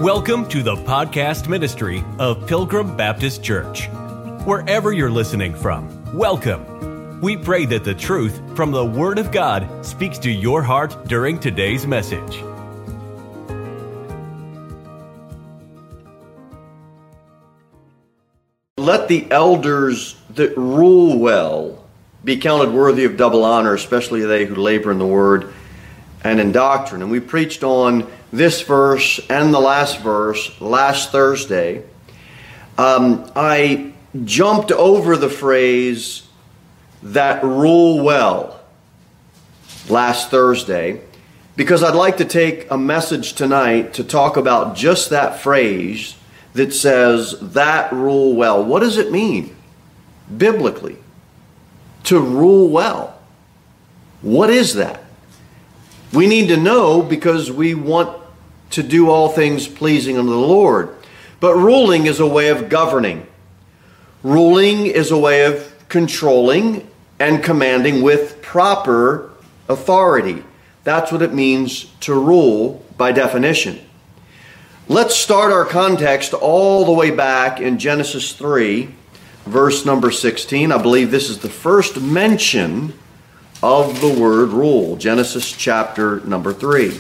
Welcome to the podcast ministry of Pilgrim Baptist Church. Wherever you're listening from, welcome. We pray that the truth from the Word of God speaks to your heart during today's message. Let the elders that rule well be counted worthy of double honor, especially they who labor in the word and in doctrine. And we preached on this verse and the last verse last Thursday. I jumped over the phrase that rule well last Thursday because I'd like to take a message tonight to talk about just that phrase that says that rule well. What does it mean biblically to rule well? What is that? We need to know because we want to do all things pleasing unto the Lord. But ruling is a way of governing. Ruling is a way of controlling and commanding with proper authority. That's what it means to rule by definition. Let's start our context all the way back in Genesis 3, verse number 16. I believe this is the first mention of the word rule. Genesis chapter number 3.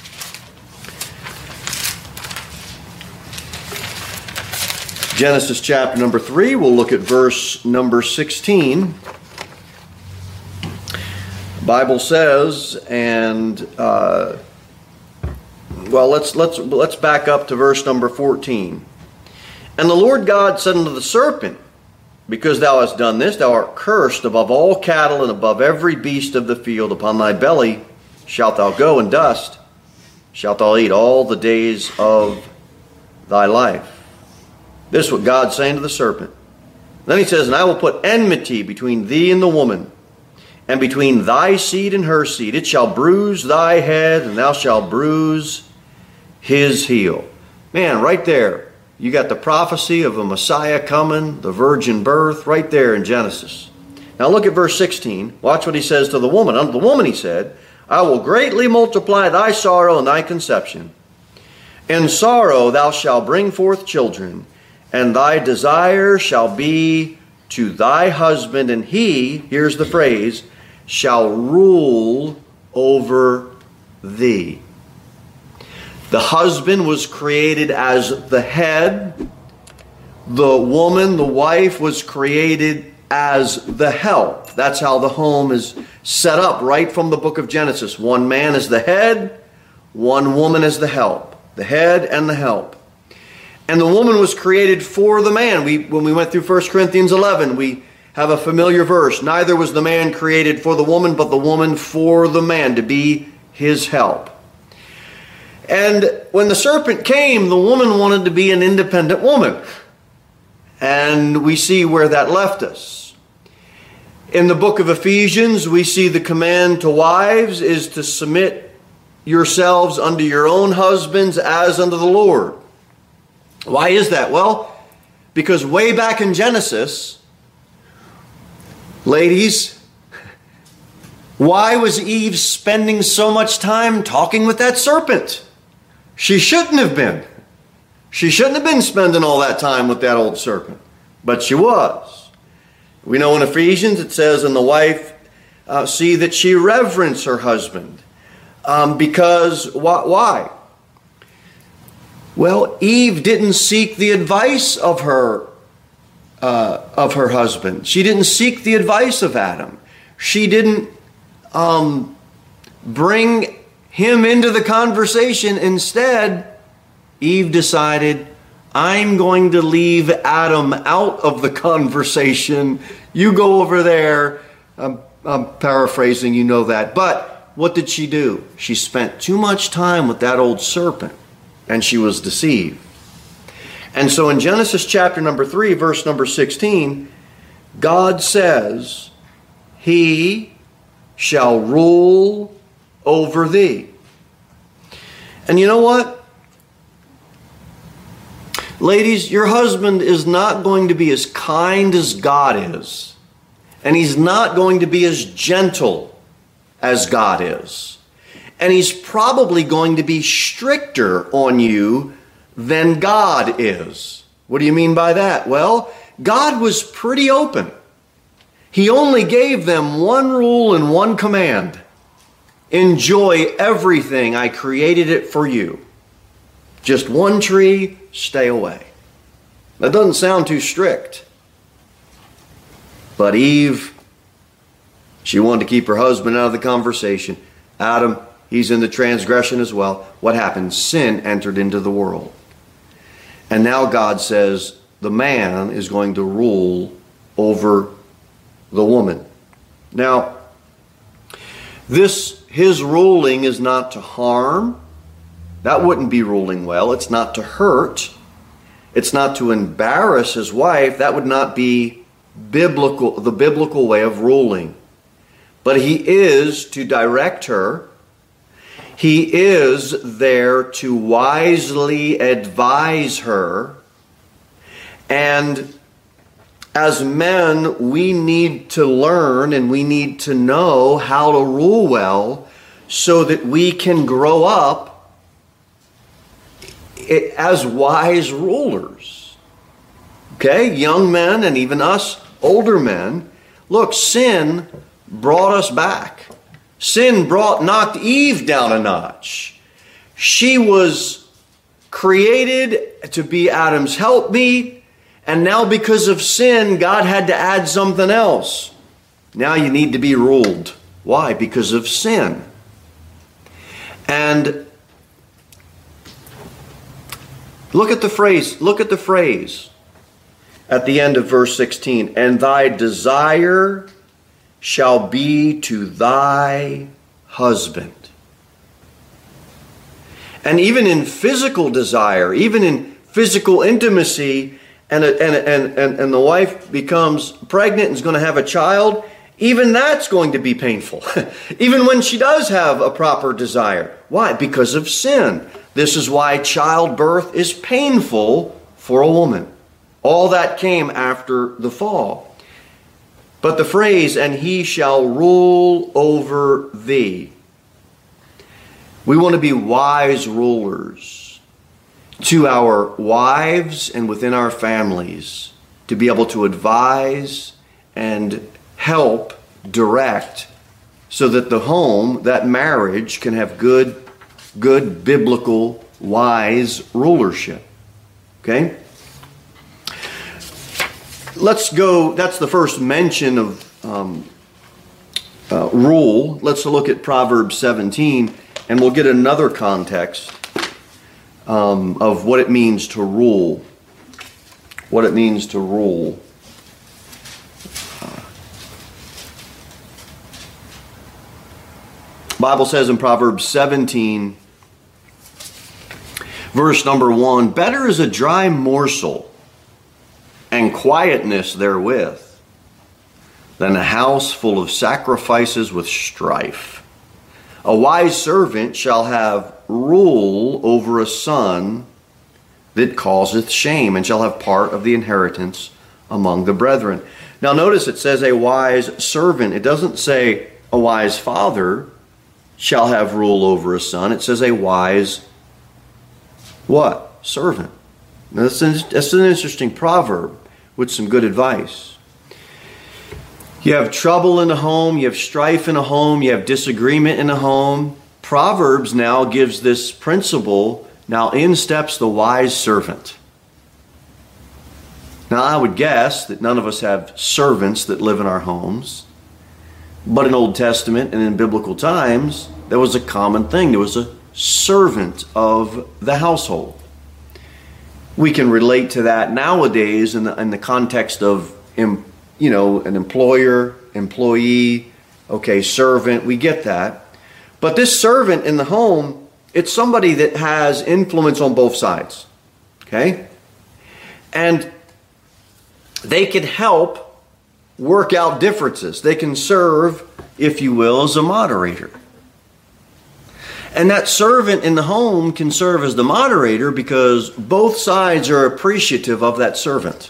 Genesis chapter number 3, we'll look at verse number 16. The Bible says, let's back up to verse number 14. And the Lord God said unto the serpent, because thou hast done this, thou art cursed above all cattle and above every beast of the field. Upon thy belly shalt thou go, and dust shalt thou eat all the days of thy life. This is what God's saying to the serpent. Then he says, and I will put enmity between thee and the woman, and between thy seed and her seed. It shall bruise thy head, and thou shalt bruise his heel. Man, right there, you got the prophecy of a Messiah coming, the virgin birth, right there in Genesis. Now look at verse 16. Watch what he says to the woman. Unto the woman he said, I will greatly multiply thy sorrow and thy conception. In sorrow thou shalt bring forth children, and thy desire shall be to thy husband, and he, here's the phrase, shall rule over thee. The husband was created as the head. The woman, the wife, was created as the help. That's how the home is set up right from the book of Genesis. One man is the head, one woman is the help. The head and the help. And the woman was created for the man. When we went through 1 Corinthians 11, we have a familiar verse. Neither was the man created for the woman, but the woman for the man, to be his help. And when the serpent came, the woman wanted to be an independent woman. And we see where that left us. In the book of Ephesians, we see the command to wives is to submit yourselves unto your own husbands as unto the Lord. Why is that? Well, because way back in Genesis, ladies, why was Eve spending so much time talking with that serpent? She shouldn't have been. She shouldn't have been spending all that time with that old serpent. But she was. We know in Ephesians it says, and the wife see that she reverence her husband. Because, why? Well, Eve didn't seek the advice of her husband. She didn't seek the advice of Adam. She didn't bring him into the conversation. Instead, Eve decided, I'm going to leave Adam out of the conversation. You go over there. I'm paraphrasing, you know that. But what did she do? She spent too much time with that old serpent. And she was deceived. And so in Genesis chapter number 3, verse number 16, God says, He shall rule over thee. And you know what? Ladies, your husband is not going to be as kind as God is. And he's not going to be as gentle as God is. And he's probably going to be stricter on you than God is. What do you mean by that? Well, God was pretty open. He only gave them one rule and one command. Enjoy everything. I created it for you. Just one tree, stay away. That doesn't sound too strict. But Eve, she wanted to keep her husband out of the conversation. Adam, he's in the transgression as well. What happened? Sin entered into the world. And now God says the man is going to rule over the woman. Now, his ruling is not to harm. That wouldn't be ruling well. It's not to hurt. It's not to embarrass his wife. That would not be the biblical way of ruling. But he is to direct her. He is there to wisely advise her. And as men, we need to learn and we need to know how to rule well so that we can grow up as wise rulers. Okay, young men and even us older men. Look, sin brought us back. Sin knocked Eve down a notch. She was created to be Adam's helpmeet, and now because of sin, God had to add something else. Now you need to be ruled. Why? Because of sin. And look at the phrase at the end of verse 16. And thy desire shall be to thy husband. And even in physical desire, even in physical intimacy, and the wife becomes pregnant and is going to have a child, even that's going to be painful. Even when she does have a proper desire. Why? Because of sin. This is why childbirth is painful for a woman. All that came after the fall. But the phrase, and he shall rule over thee. We want to be wise rulers to our wives and within our families, to be able to advise and help direct so that the home, that marriage, can have good biblical, wise rulership. Okay? Let's go, that's the first mention of rule. Let's look at Proverbs 17, and we'll get another context of what it means to rule. What it means to rule. Bible says in Proverbs 17, verse number 1, better is a dry morsel and quietness therewith than a house full of sacrifices with strife. A wise servant shall have rule over a son that causeth shame, and shall have part of the inheritance among the brethren. Now notice it says a wise servant. It doesn't say a wise father shall have rule over a son. It says a wise what? Servant. Now that's an interesting proverb with some good advice. You have trouble in a home, you have strife in a home, you have disagreement in a home. Proverbs now gives this principle. Now in steps the wise servant. Now I would guess that none of us have servants that live in our homes. But in Old Testament and in biblical times, there was a common thing. There was a servant of the household. We can relate to that nowadays in the context of, an employer, employee, servant. We get that. But this servant in the home, it's somebody that has influence on both sides. Okay? And they can help work out differences. They can serve, if you will, as a moderator. And that servant in the home can serve as the moderator because both sides are appreciative of that servant.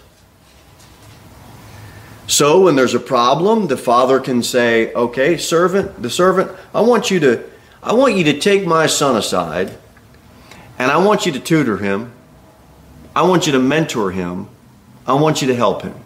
So when there's a problem, the father can say, okay, the servant, I want you to take my son aside and I want you to tutor him I want you to mentor him. I want you to help him.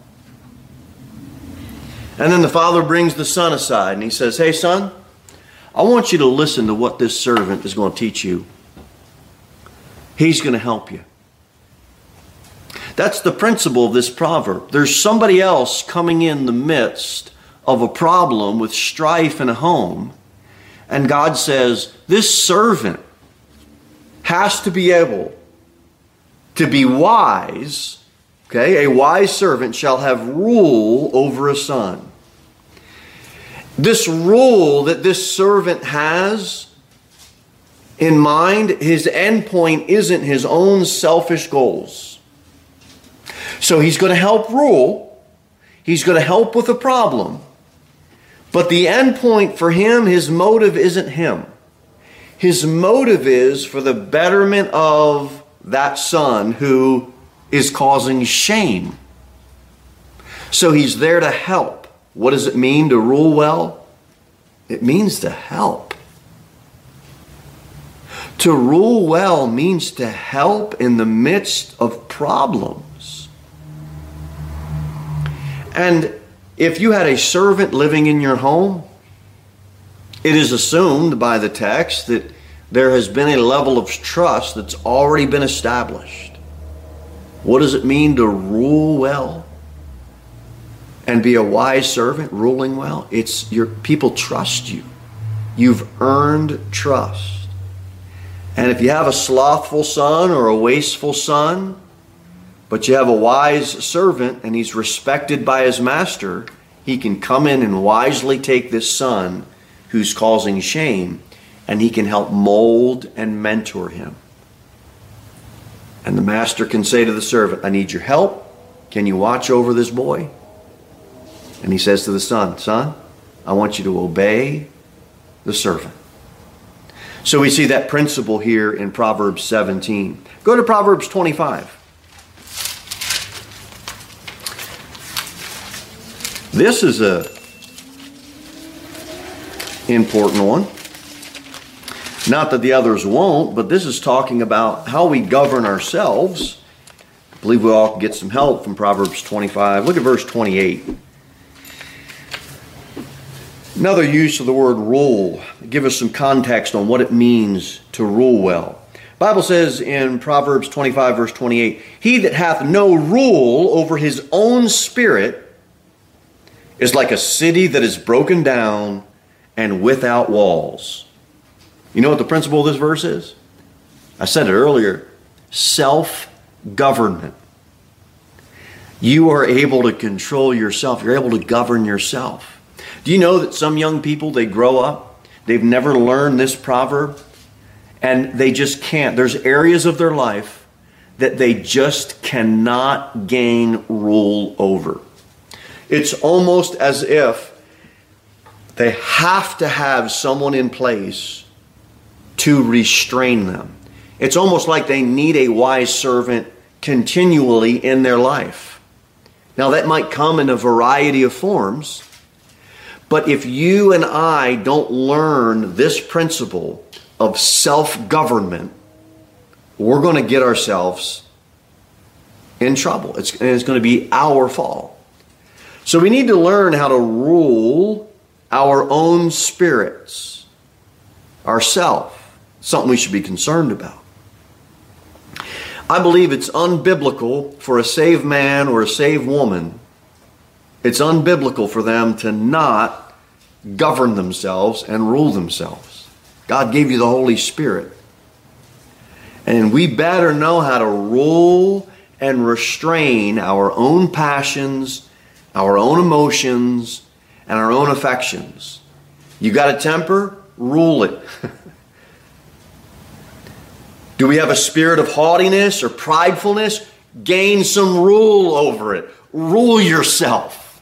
And then the father brings the son aside and he says, hey son, I want you to listen to what this servant is going to teach you. He's going to help you. That's the principle of this proverb. There's somebody else coming in the midst of a problem with strife in a home. And God says, this servant has to be able to be wise. Okay, a wise servant shall have rule over a son. This rule that this servant has in mind, his end point isn't his own selfish goals. So he's going to help rule. He's going to help with a problem. But the end point for him, his motive isn't him. His motive is for the betterment of that son who is causing shame. So he's there to help. What does it mean to rule well? It means to help. To rule well means to help in the midst of problems. And if you had a servant living in your home, it is assumed by the text that there has been a level of trust that's already been established. What does it mean to rule well and be a wise servant ruling well? It's your people trust you. You've earned trust. And if you have a slothful son or a wasteful son, but you have a wise servant and he's respected by his master, he can come in and wisely take this son who's causing shame, and he can help mold and mentor him. And the master can say to the servant, I need your help. Can you watch over this boy? And he says to the son, son, I want you to obey the servant. So we see that principle here in Proverbs 17. Go to Proverbs 25. This is a important one. Not that the others won't, but this is talking about how we govern ourselves. I believe we all can get some help from Proverbs 25. Look at verse 28. Another use of the word rule. Give us some context on what it means to rule well. The Bible says in Proverbs 25 verse 28, he that hath no rule over his own spirit is like a city that is broken down and without walls. You know what the principle of this verse is? I said it earlier. Self-government. You are able to control yourself. You're able to govern yourself. Do you know that some young people, they grow up, they've never learned this proverb, and they just can't. There's areas of their life that they just cannot gain rule over. It's almost as if they have to have someone in place to restrain them. It's almost like they need a wise servant continually in their life. Now that might come in a variety of forms, but if you and I don't learn this principle of self-government, we're going to get ourselves in trouble. It's going to be our fault. So we need to learn how to rule our own spirits, ourselves. Something we should be concerned about. I believe it's unbiblical for a saved man or a saved woman. It's unbiblical for them to not govern themselves and rule themselves. God gave you the Holy Spirit. And we better know how to rule and restrain our own passions, our own emotions, and our own affections. You got a temper? Rule it. Do we have a spirit of haughtiness or pridefulness? Gain some rule over it. Rule yourself.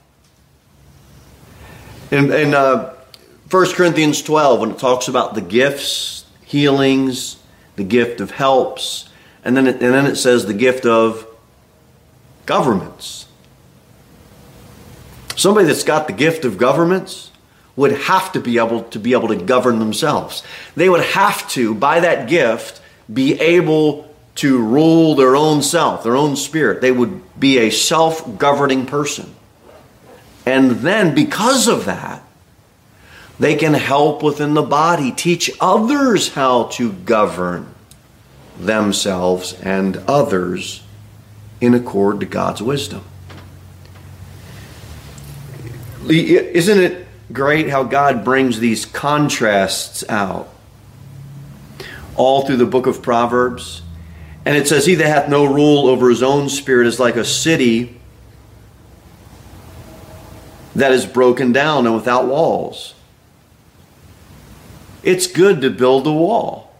In 1 Corinthians 12, when it talks about the gifts, healings, the gift of helps, and then it says the gift of governments. Somebody that's got the gift of governments would have to be able to govern themselves. They would have to, by that gift, be able to rule their own self, their own spirit. They would be a self-governing person. And then because of that, they can help within the body, teach others how to govern themselves and others in accord to God's wisdom. Isn't it great how God brings these contrasts out all through the book of Proverbs? And it says, he that hath no rule over his own spirit is like a city that is broken down and without walls. It's good to build the wall.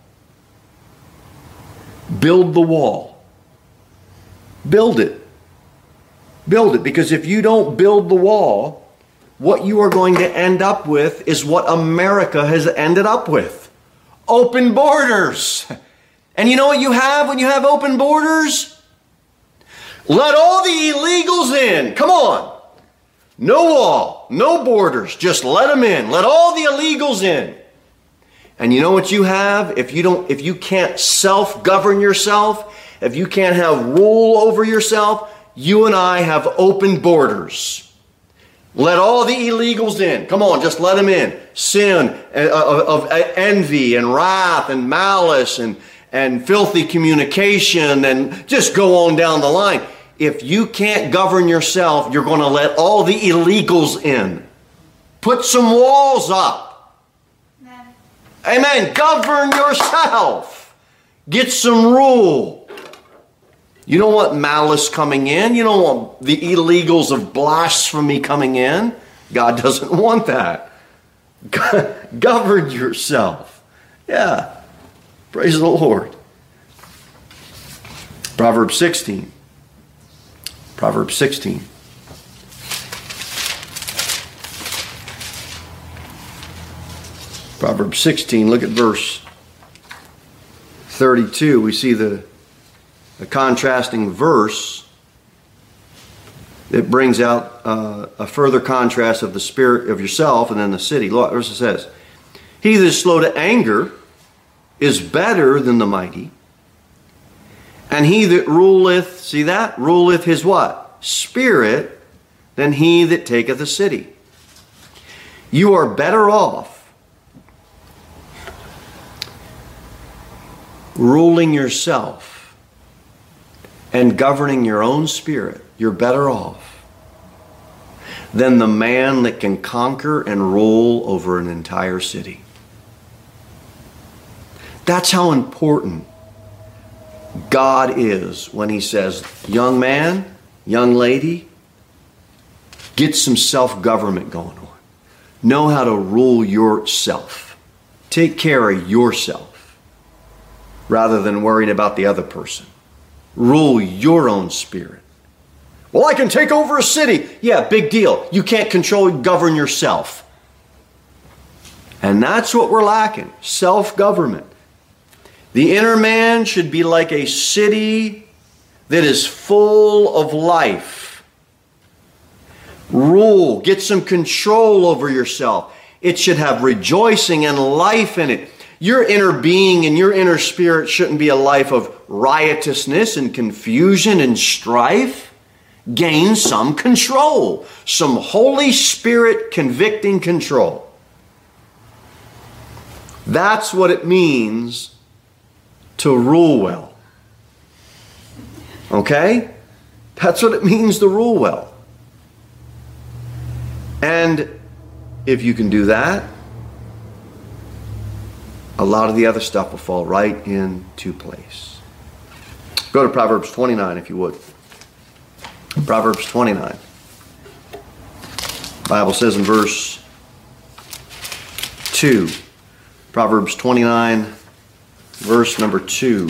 Build the wall. Build it. Build it. Because if you don't build the wall, what you are going to end up with is what America has ended up with. Open borders. And you know what you have when you have open borders? Let all the illegals in. Come on. No wall, no borders. Just let them in. Let all the illegals in. And you know what you have? If you can't self-govern yourself, if you can't have rule over yourself, you and I have open borders. Let all the illegals in. Come on, just let them in. Sin of envy and wrath and malice and filthy communication, and just go on down the line. If you can't govern yourself, you're going to let all the illegals in. Put some walls up. Amen. Amen. Govern yourself. Get some rule. You don't want malice coming in. You don't want the illegals of blasphemy coming in. God doesn't want that. Govern yourself. Yeah. Praise the Lord. Proverbs 16. Proverbs 16. Proverbs 16, look at verse 32. We see the contrasting verse that brings out a further contrast of the spirit of yourself and then the city. Look, verse it says, he that is slow to anger is better than the mighty, and he that ruleth, see that? Ruleth his what? Spirit, than he that taketh a city. You are better off ruling yourself and governing your own spirit. You're better off than the man that can conquer and rule over an entire city. That's how important God is when he says, young man, young lady, get some self-government going on. Know how to rule yourself. Take care of yourself rather than worrying about the other person. Rule your own spirit. Well, I can take over a city. Yeah, big deal. You can't control and govern yourself. And that's what we're lacking. Self-government. The inner man should be like a city that is full of life. Rule. Get some control over yourself. It should have rejoicing and life in it. Your inner being and your inner spirit shouldn't be a life of riotousness and confusion and strife. Gain some control. Some Holy Spirit convicting control. That's what it means to rule well. Okay? That's what it means to rule well. And if you can do that, a lot of the other stuff will fall right into place. Go to Proverbs 29 if you would. Proverbs 29. The Bible says in verse 2. Proverbs 29, verse number 2.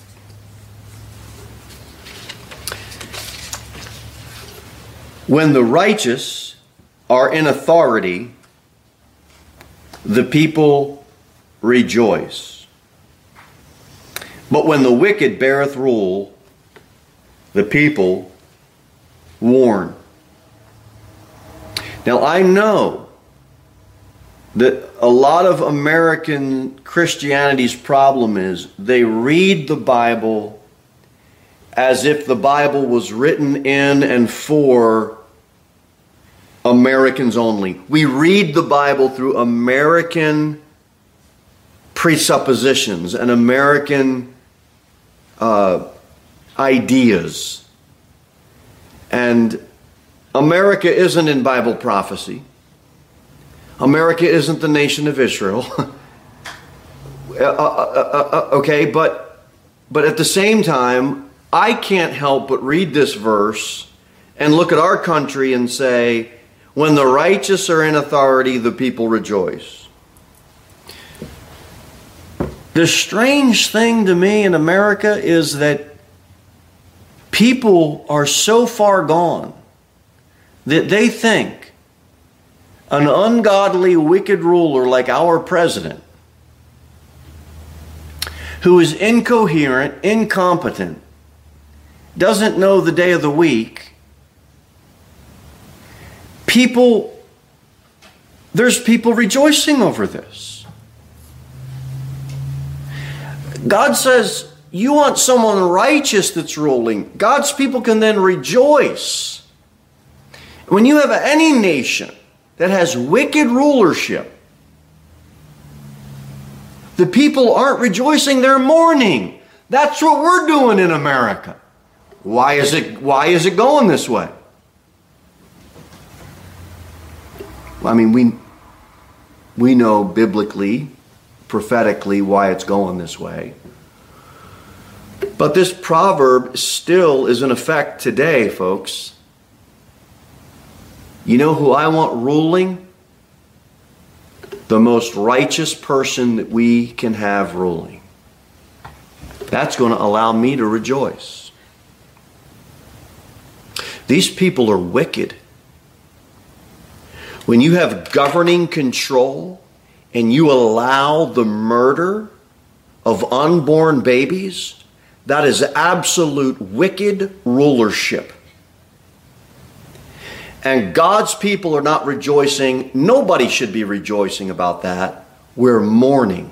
When the righteous are in authority, the people rejoice. But when the wicked beareth rule, the people warn. Now I know that a lot of American Christianity's problem is they read the Bible as if the Bible was written in and for Americans only. We read the Bible through American presuppositions and American ideas. And America isn't in Bible prophecy. America isn't the nation of Israel. Okay, but at the same time, I can't help but read this verse and look at our country and say, when the righteous are in authority, the people rejoice. The strange thing to me in America is that people are so far gone that they think an ungodly, wicked ruler like our president, who is incoherent, incompetent, doesn't know the day of the week, there's people rejoicing over this. God says, you want someone righteous that's ruling. God's people can then rejoice. When you have any nation that has wicked rulership, the people aren't rejoicing, they're mourning. That's what we're doing in America. Why is it going this way? I mean, we know biblically, prophetically why it's going this way. But this proverb still is in effect today, folks. You know who I want ruling? The most righteous person that we can have ruling. That's going to allow me to rejoice. These people are wicked. When you have governing control and you allow the murder of unborn babies, that is absolute wicked rulership. And God's people are not rejoicing. Nobody should be rejoicing about that. We're mourning.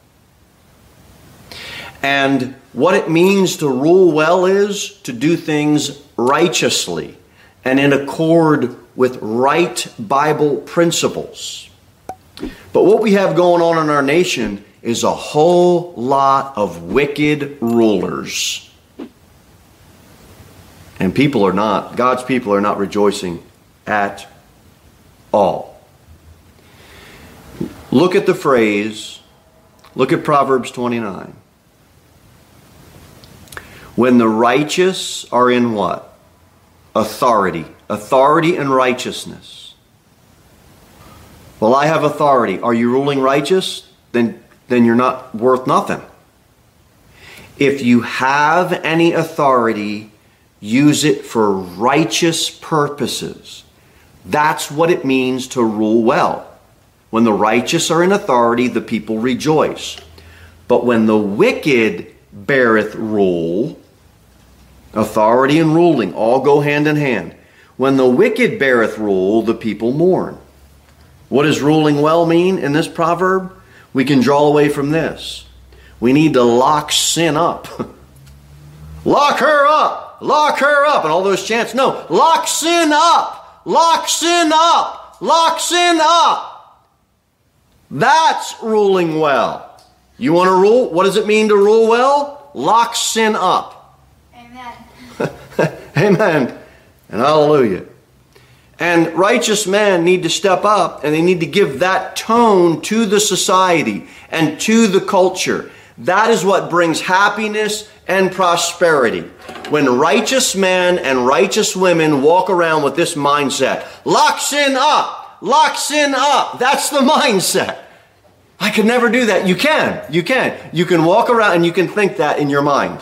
And what it means to rule well is to do things righteously and in accord with right Bible principles. But what we have going on in our nation is a whole lot of wicked rulers. And God's people are not rejoicing at all. Look at the phrase, look at Proverbs 29. When the righteous are in what? Authority. Authority and righteousness. Well, I have authority. Are you ruling righteous? Then you're not worth nothing. If you have any authority, use it for righteous purposes. That's what it means to rule well. When the righteous are in authority, the people rejoice. But when the wicked beareth rule, authority and ruling all go hand in hand. When the wicked beareth rule, the people mourn. What does ruling well mean in this proverb? We can draw away from this. We need to lock sin up. Lock her up! Lock her up! And all those chants. No, lock sin up! Lock sin up! Lock sin up! That's ruling well. You want to rule? What does it mean to rule well? Lock sin up. Amen. Amen. And hallelujah. And righteous men need to step up and they need to give that tone to the society and to the culture. That is what brings happiness and prosperity. When righteous men and righteous women walk around with this mindset, lock sin up, lock sin up. That's the mindset. I could never do that. You can. You can walk around and you can think that in your mind.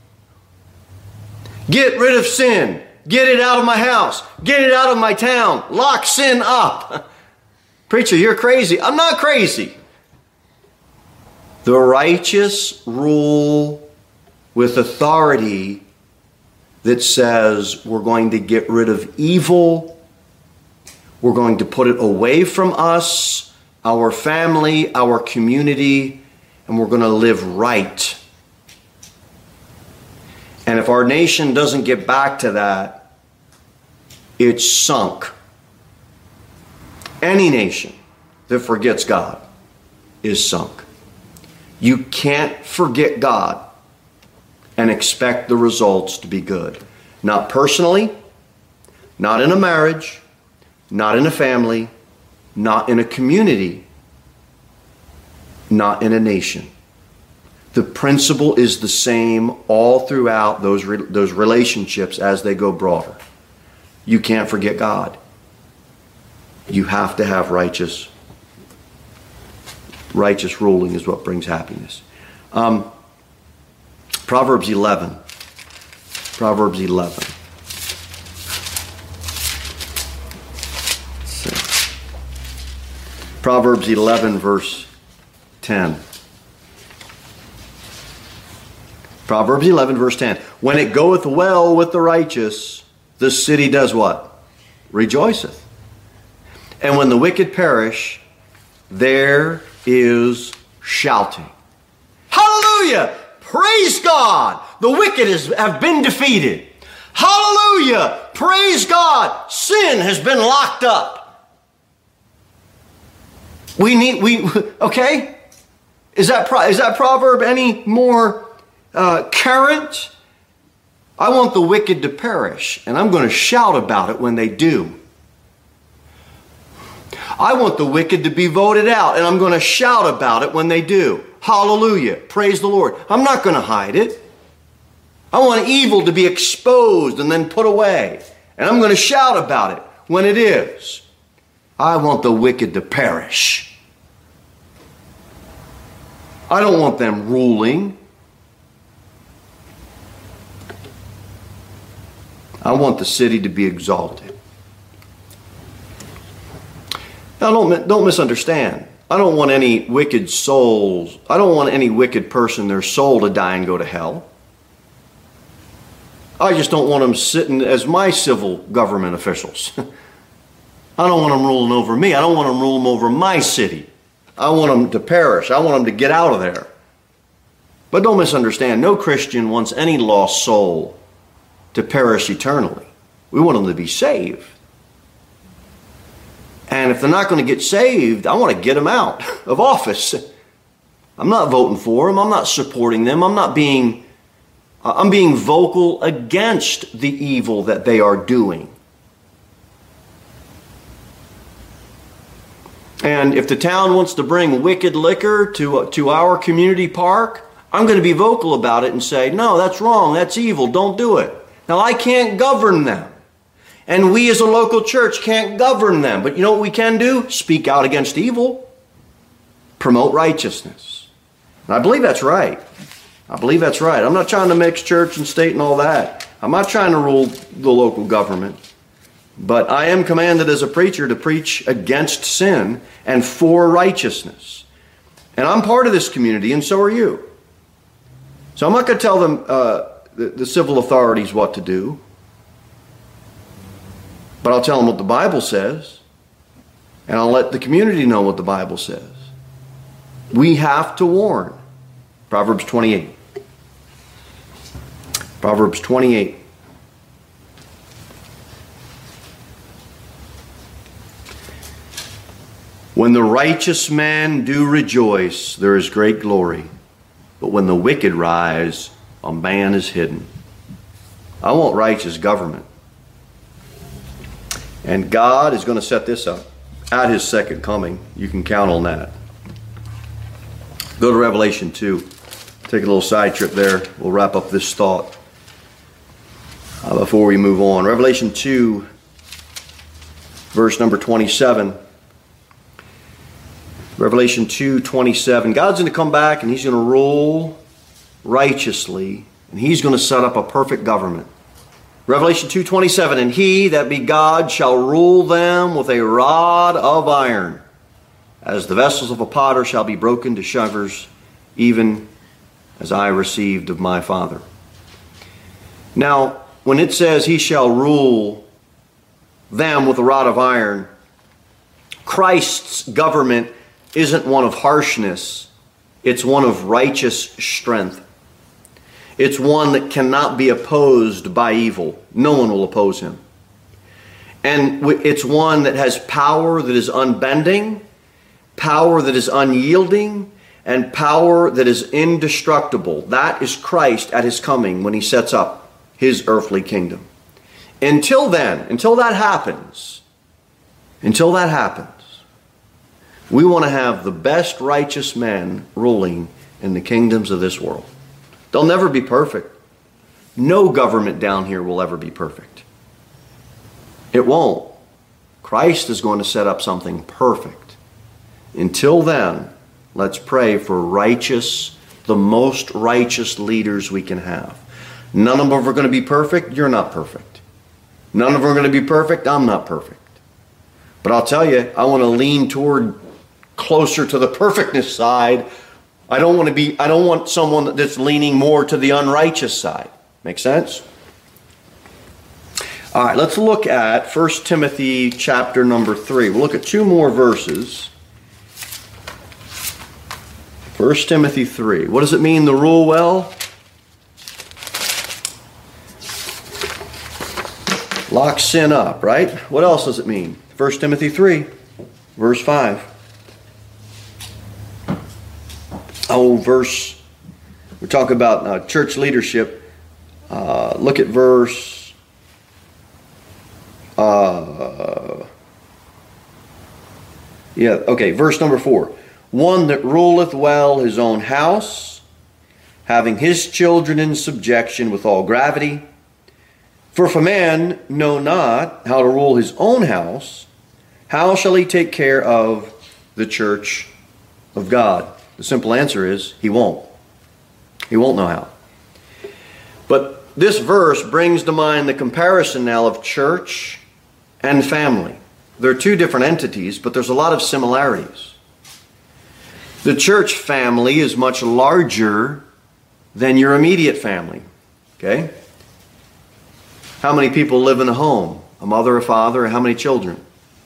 Get rid of sin. Get it out of my house. Get it out of my town. Lock sin up. Preacher, you're crazy. I'm not crazy. The righteous rule with authority that says we're going to get rid of evil. We're going to put it away from us, our family, our community, and we're going to live right. And if our nation doesn't get back to that, it's sunk. Any nation that forgets God is sunk. You can't forget God and expect the results to be good. Not personally, not in a marriage, not in a family, not in a community, not in a nation. The principle is the same all throughout those relationships as they go broader. You can't forget God. You have to have righteous ruling is what brings happiness. Proverbs 11. Proverbs 11. Proverbs 11 verse 10. Proverbs 11 verse 10. When it goeth well with the righteous, the city does what? Rejoiceth. And when the wicked perish, there is shouting. Hallelujah! Praise God! The wicked have been defeated. Hallelujah! Praise God! Sin has been locked up. Okay? Is that proverb any more current? I want the wicked to perish, and I'm going to shout about it when they do. I want the wicked to be voted out, and I'm going to shout about it when they do. Hallelujah. Praise the Lord. I'm not going to hide it. I want evil to be exposed and then put away, and I'm going to shout about it when it is. I want the wicked to perish. I don't want them ruling. I want the city to be exalted. Now, don't misunderstand. I don't want any wicked souls. I don't want any wicked person, their soul to die and go to hell. I just don't want them sitting as my civil government officials. I don't want them ruling over me. I don't want them ruling over my city. I want them to perish. I want them to get out of there. But don't misunderstand. No Christian wants any lost soul to perish eternally. We want them to be saved. And if they're not going to get saved, I want to get them out of office. I'm not voting for them. I'm not supporting them. I'm being vocal against the evil that they are doing. And if the town wants to bring wicked liquor to our community park, I'm going to be vocal about it and say, no, that's wrong. That's evil. Don't do it. Now, I can't govern them. And we as a local church can't govern them. But you know what we can do? Speak out against evil. Promote righteousness. And I believe that's right. I believe that's right. I'm not trying to mix church and state and all that. I'm not trying to rule the local government. But I am commanded as a preacher to preach against sin and for righteousness. And I'm part of this community, and so are you. So I'm not going to tell them, the civil authorities, what to do. But I'll tell them what the Bible says. And I'll let the community know what the Bible says. We have to warn. Proverbs 28. Proverbs 28. When the righteous man do rejoice, there is great glory. But when the wicked rise, a man is hidden. I want righteous government. And God is going to set this up at His second coming. You can count on that. Go to Revelation 2. Take a little side trip there. We'll wrap up this thought before we move on. Revelation 2, verse number 27. Revelation 2:27. God's going to come back and He's going to rule righteously. And He's going to set up a perfect government. Revelation 2:27, and He that be God shall rule them with a rod of iron, as the vessels of a potter shall be broken to shivers, even as I received of my Father. Now, when it says He shall rule them with a rod of iron, Christ's government isn't one of harshness, it's one of righteous strength. It's one that cannot be opposed by evil. No one will oppose him. And it's one that has power that is unbending, power that is unyielding, and power that is indestructible. That is Christ at his coming when he sets up his earthly kingdom. Until then, until that happens, we want to have the best righteous men ruling in the kingdoms of this world. They'll never be perfect. No government down here will ever be perfect. It won't. Christ is going to set up something perfect. Until then, let's pray for righteous, the most righteous leaders we can have. None of them are going to be perfect. You're not perfect. None of them are going to be perfect. I'm not perfect. But I'll tell you, I want to lean toward closer to the perfectness side. I don't want someone that's leaning more to the unrighteous side. Make sense? All right, let's look at 1 Timothy chapter number 3. We'll look at two more verses. 1 Timothy 3. What does it mean to rule well? Lock sin up, right? What else does it mean? 1 Timothy 3, verse 5. We're talking about church leadership. Look at verse... verse number 4. One that ruleth well his own house, having his children in subjection with all gravity. For if a man know not how to rule his own house, how shall he take care of the church of God? The simple answer is he won't. He won't know how. But this verse brings to mind the comparison now of church and family. They're two different entities, but there's a lot of similarities. The church family is much larger than your immediate family. Okay? How many people live in a home? A mother, a father, and how many children?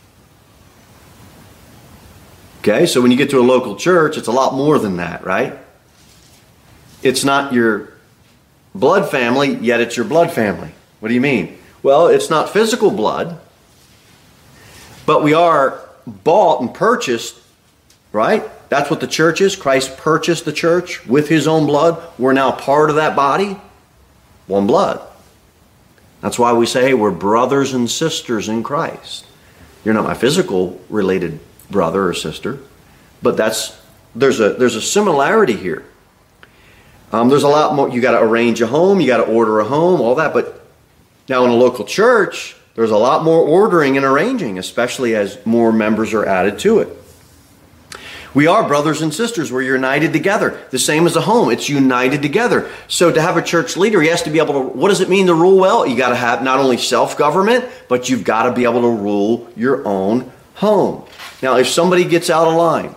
Okay, so when you get to a local church, it's a lot more than that, right? It's not your blood family, yet it's your blood family. What do you mean? Well, it's not physical blood, but we are bought and purchased, right? That's what the church is. Christ purchased the church with his own blood. We're now part of that body. One blood. That's why we say, hey, we're brothers and sisters in Christ. You're not my physical related brother or sister, but there's a similarity here. There's a lot more. You got to arrange a home, you got to order a home, all that. But now in a local church, there's a lot more ordering and arranging, especially as more members are added to it. We are brothers and sisters. We're united together. The same as a home. It's united together. So to have a church leader, he has to be able to, what does it mean to rule well? You got to have not only self-government, but you've got to be able to rule your own home. Now, if somebody gets out of line,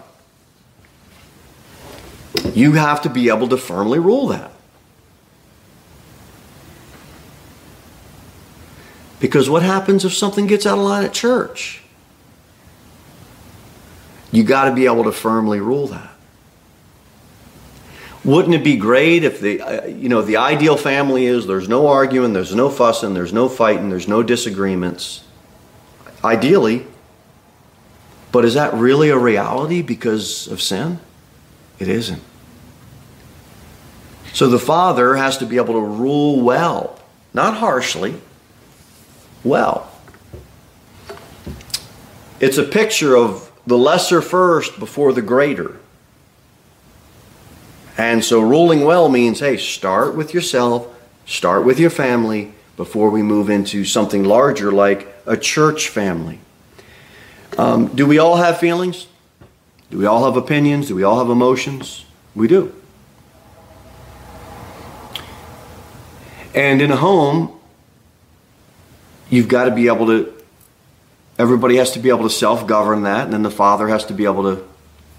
you have to be able to firmly rule that. Because what happens if something gets out of line at church? You got to be able to firmly rule that. Wouldn't it be great if the ideal family is there's no arguing, there's no fussing, there's no fighting, there's no disagreements? Ideally. But is that really a reality because of sin? It isn't. So the father has to be able to rule well, not harshly, well. It's a picture of the lesser first before the greater. And so ruling well means, hey, start with yourself, start with your family before we move into something larger like a church family. Do we all have feelings? Do we all have opinions? Do we all have emotions? We do. And in a home, you've got to be able to, everybody has to be able to self-govern that, and then the father has to be able to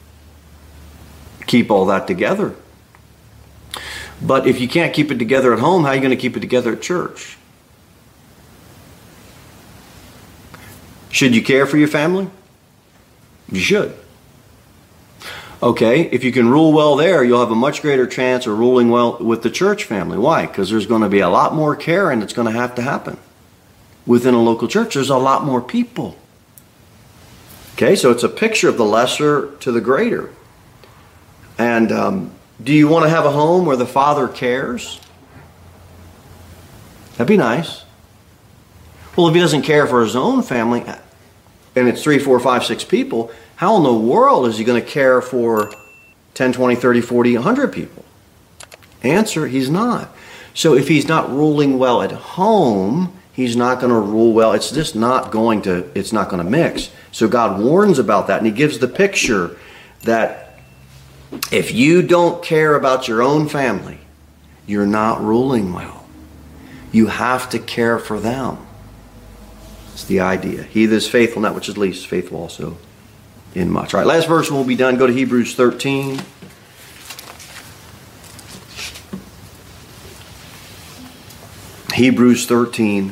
keep all that together. But if you can't keep it together at home, how are you going to keep it together at church? Should you care for your family? You should. Okay, if you can rule well there, you'll have a much greater chance of ruling well with the church family. Why? Because there's going to be a lot more caring that's going to have to happen. Within a local church, there's a lot more people. Okay, so it's a picture of the lesser to the greater. And do you want to have a home where the father cares? That'd be nice. Well, if he doesn't care for his own family, and it's 3, 4, 5, 6 people, how in the world is he going to care for 10, 20, 30, 40, 100 people? Answer, he's not. So if he's not ruling well at home, he's not going to rule well. It's just not going to, it's not going to mix. So God warns about that, and he gives the picture that if you don't care about your own family, you're not ruling well. You have to care for them. It's the idea. He that is faithful in that which is least, faithful also in much. All right, last verse and we'll be done. Go to Hebrews 13. Hebrews 13.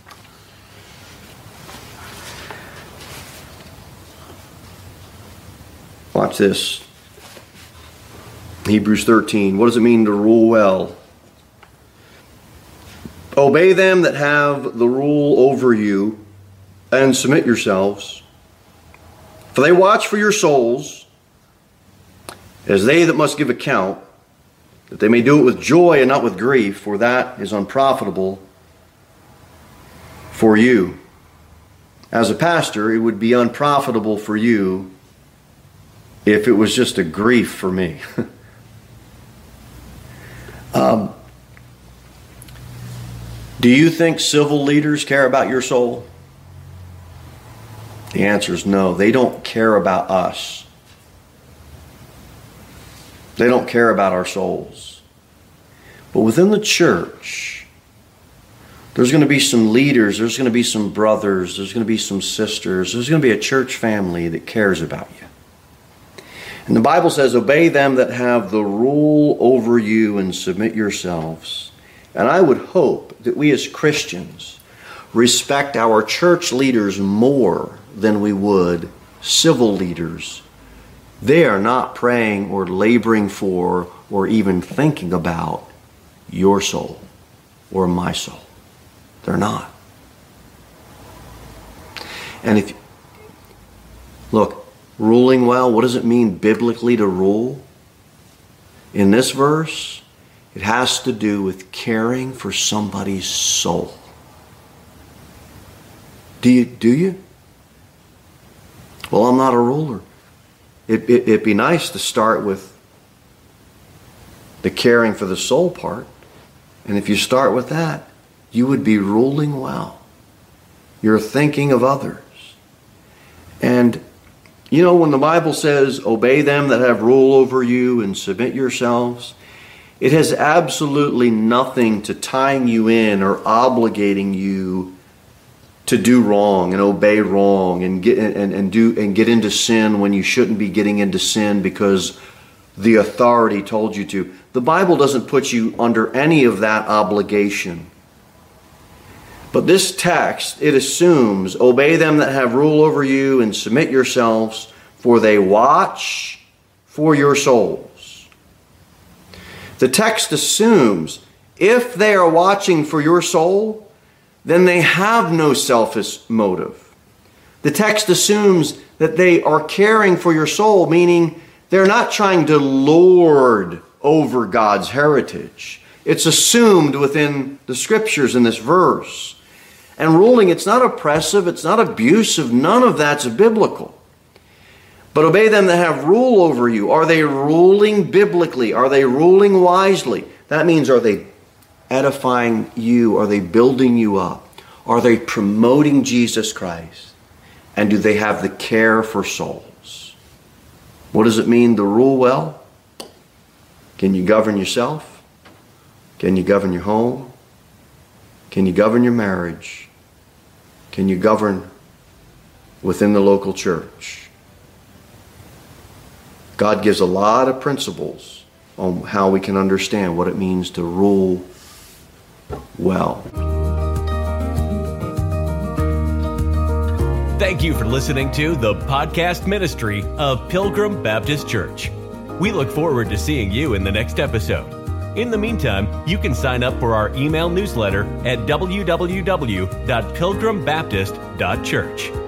Watch this. Hebrews 13. What does it mean to rule well? Obey them that have the rule over you, and submit yourselves. For they watch for your souls, as they that must give account, that they may do it with joy and not with grief, for that is unprofitable for you. As a pastor, it would be unprofitable for you if it was just a grief for me. Do you think civil leaders care about your soul? The answer is no. They don't care about us. They don't care about our souls. But within the church, there's going to be some leaders, there's going to be some brothers, there's going to be some sisters, there's going to be a church family that cares about you. And the Bible says, obey them that have the rule over you and submit yourselves. And I would hope that we as Christians respect our church leaders more than we would civil leaders. They are not praying or laboring for or even thinking about your soul or my soul. They're not. And if, look, ruling well, what does it mean biblically to rule? In this verse, it has to do with caring for somebody's soul. Do you? Well, I'm not a ruler. It'd be nice to start with the caring for the soul part. And if you start with that, you would be ruling well. You're thinking of others. And, you know, when the Bible says, obey them that have rule over you and submit yourselves, it has absolutely nothing to tying you in or obligating you to do wrong and obey wrong and get into sin when you shouldn't be getting into sin because the authority told you to. The Bible doesn't put you under any of that obligation. But this text, it assumes, obey them that have rule over you and submit yourselves, for they watch for your souls. The text assumes if they are watching for your soul, then they have no selfish motive. The text assumes that they are caring for your soul, meaning they're not trying to lord over God's heritage. It's assumed within the scriptures in this verse. And ruling, it's not oppressive, it's not abusive, none of that's biblical. But obey them that have rule over you. Are they ruling biblically? Are they ruling wisely? That means, are they edifying you? Are they building you up? Are they promoting Jesus Christ? And do they have the care for souls? What does it mean to rule well? Can you govern yourself? Can you govern your home? Can you govern your marriage? Can you govern within the local church? God gives a lot of principles on how we can understand what it means to rule well. Thank you for listening to the podcast ministry of Pilgrim Baptist Church. We look forward to seeing you in the next episode. In the meantime, you can sign up for our email newsletter at www.pilgrimbaptist.church.